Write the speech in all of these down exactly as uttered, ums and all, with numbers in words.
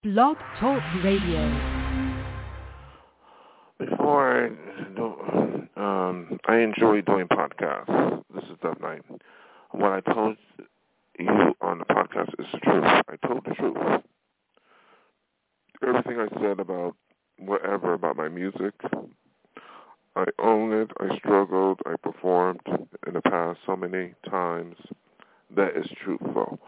Blog Talk Radio. Before I do, um, I enjoy doing podcasts. This is Dove Night. What I told you on the podcast is the truth. I told the truth. Everything I said about whatever, about my music, I own it. I struggled. I performed in the past so many times. That is truthful.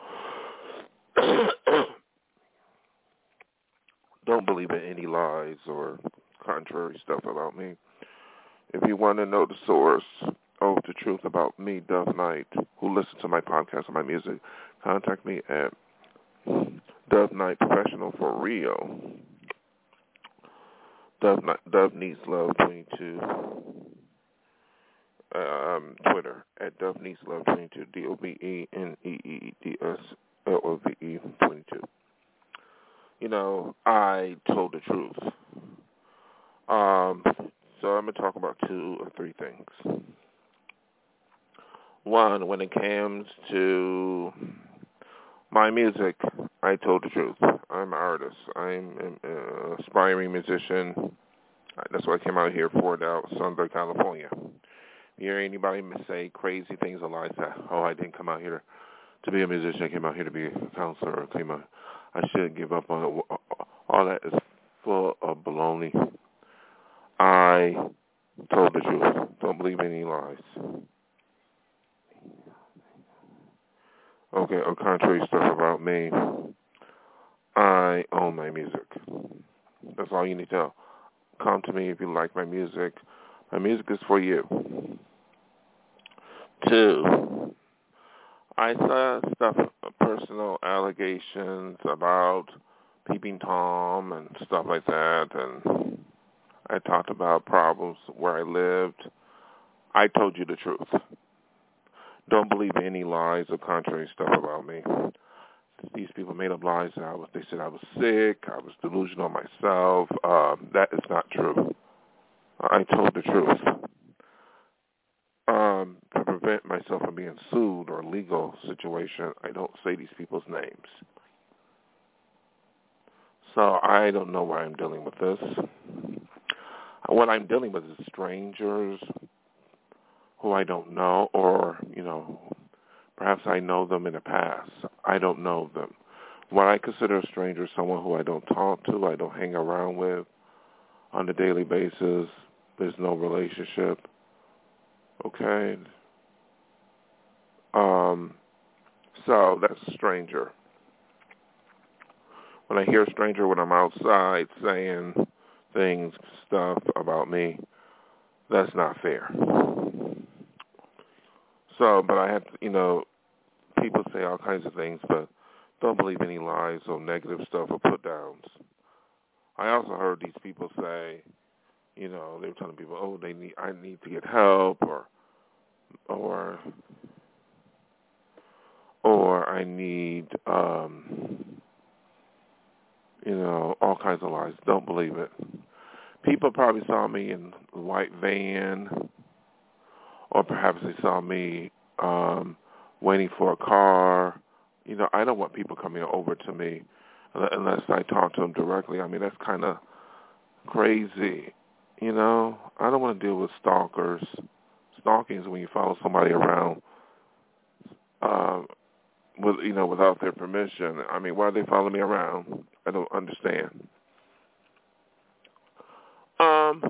Don't believe in any lies or contrary stuff about me. If you want to know the source of the truth about me, Dove Night, who listens to my podcast and my music, contact me at Dove Night Professional for Real. Dove, Dove Needs Love twenty-two. Um, Twitter at Dove Needs Love twenty-two. D O B E N E E D S L O V E twenty-two. You know, I told the truth. Um, so I'm going to talk about two or three things. One, when it comes to my music, I told the truth. I'm an artist. I'm an aspiring musician. That's why I came out here for now, Sunday, California. You hear anybody say crazy things or lies that, oh, I didn't come out here to be a musician. I came out here to be a counselor. I came out, I should give up on it. All that is full of baloney. I told the truth. Don't believe any lies. Okay, or contrary stuff about me. I own my music. That's all you need to know. Come to me if you like my music. My music is for you. Two, I saw stuff, personal allegations about Peeping Tom and stuff like that, and I talked about problems where I lived. I told you the truth. Don't believe any lies or contrary stuff about me. These people made up lies. That I was, they said I was sick. I was delusional myself. Um, that is not true. I told the truth. Um, to prevent myself from being sued or legal situation, I don't say these people's names. So I don't know why I'm dealing with this. What I'm dealing with is strangers who I don't know, or, you know, perhaps I know them in the past. I don't know them. What I consider a stranger is someone who I don't talk to, I don't hang around with on a daily basis. There's no relationship. Okay? Um, so that's a stranger. When I hear a stranger when I'm outside saying things, stuff about me, that's not fair. So, but I have, you know, people say all kinds of things, but don't believe any lies or negative stuff or put downs. I also heard these people say, you know, they were telling people, oh, they need, I need to get help, or, or, or I need, um, you know, all kinds of lies. Don't believe it. People probably saw me in a white van, or perhaps they saw me um, waiting for a car. You know, I don't want people coming over to me unless I talk to them directly. I mean, that's kind of crazy. You know, I don't want to deal with stalkers. Stalking is when you follow somebody around, um, with you know, without their permission. I mean, why do they follow me around? I don't understand. Um.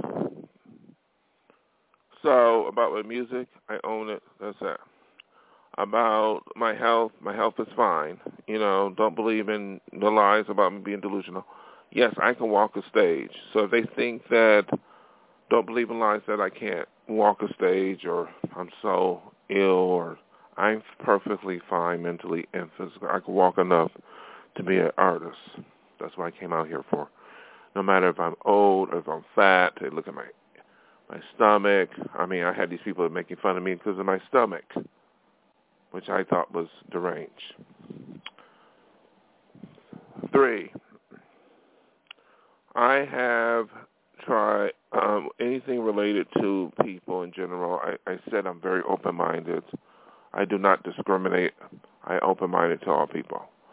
So about my music, I own it. That's it. About my health, my health is fine. You know, don't believe in the lies about me being delusional. Yes, I can walk a stage. So if they think that, don't believe in lies that I can't walk a stage or I'm so ill or I'm perfectly fine mentally and physically. I can walk enough to be an artist. That's what I came out here for. No matter if I'm old or if I'm fat, they look at my my stomach. I mean, I had these people making fun of me because of my stomach, which I thought was deranged. Three, I have tried um, anything related to people in general. I, I said I'm very open-minded. I do not discriminate. I open-minded to all people.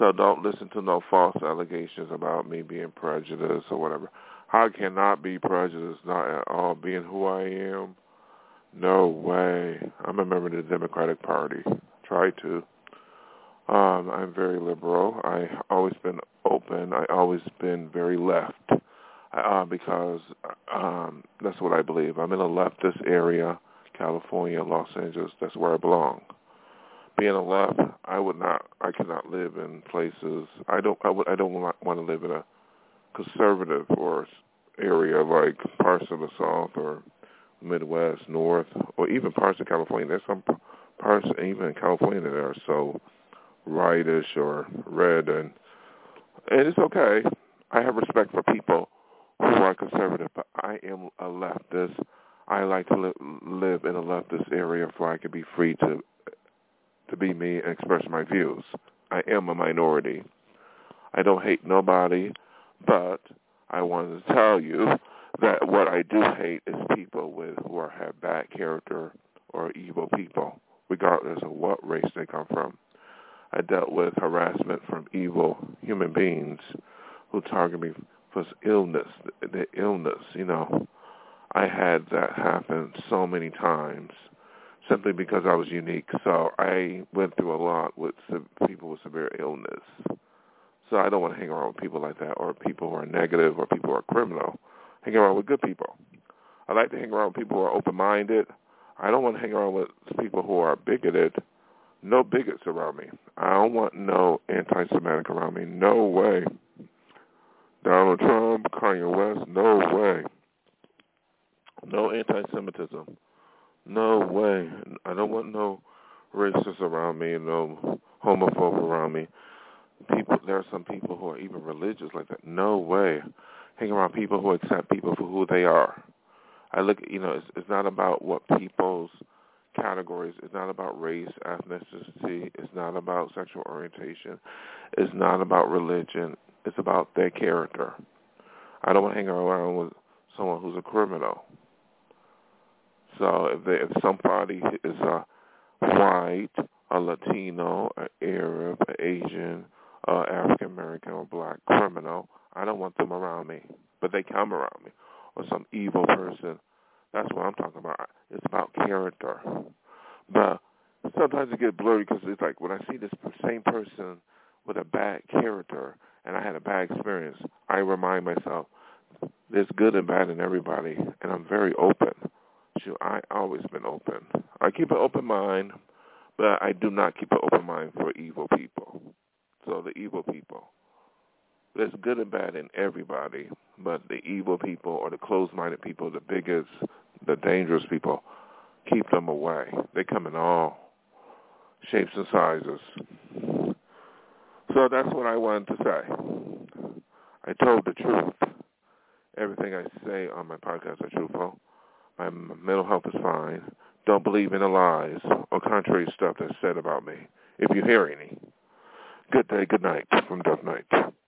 So don't listen to no false allegations about me being prejudiced or whatever. I cannot be prejudiced, not at all. Being who I am, no way. I'm a member of the Democratic Party. Try to. Um, I'm very liberal. I've always been open. I've always been very left uh, because um, that's what I believe. I'm in a leftist area, California, Los Angeles. That's where I belong. Being a left, I would not. I cannot live in places. I don't. I, would, I don't want to live in a conservative or area like parts of the South or Midwest, North, or even parts of California. There's some parts even in California that are so rightish or red, and and it's okay. I have respect for people who are conservative, but I am a leftist. I like to li- live in a leftist area where I can be free to to be me and express my views. I am a minority. I don't hate nobody, but I wanted to tell you that what I do hate is people with who are, have bad character or evil people, regardless of what race they come from. I dealt with harassment from evil human beings who target me for illness, their illness, you know. I had that happen so many times simply because I was unique. So I went through a lot with people with severe illness. So I don't want to hang around with people like that or people who are negative or people who are criminal. Hang around with good people. I like to hang around with people who are open-minded. I don't want to hang around with people who are bigoted. No bigots around me. I don't want no anti-Semitic around me. No way. Donald Trump, Kanye West, no way. No anti-Semitism. No way. I don't want no racists around me, no homophobe around me. People, there are some people who are even religious like that. No way. Hang around people who accept people for who they are. I look, you know, it's, it's not about what people's categories. It's not about race, ethnicity. It's not about sexual orientation. It's not about religion. It's about their character. I don't want to hang around with someone who's a criminal. So if, they, if somebody is a white, a Latino, an Arab, an Asian, uh, African American, or black criminal, I don't want them around me. But they come around me, or some evil person. That's what I'm talking about. It's about character. But sometimes it gets blurry because it's like when I see this same person with a bad character and I had a bad experience, I remind myself there's good and bad in everybody, and I'm very open. So I've always been open. I keep an open mind, but I do not keep an open mind for evil people. So the evil people. There's good and bad in everybody, but the evil people or the closed-minded people, the bigots, the dangerous people, keep them away. They come in all shapes and sizes. So that's what I wanted to say. I told the truth. Everything I say on my podcast is truthful. My mental health is fine. Don't believe in the lies or contrary stuff that's said about me, if you hear any. Good day, good night from Duff Knight.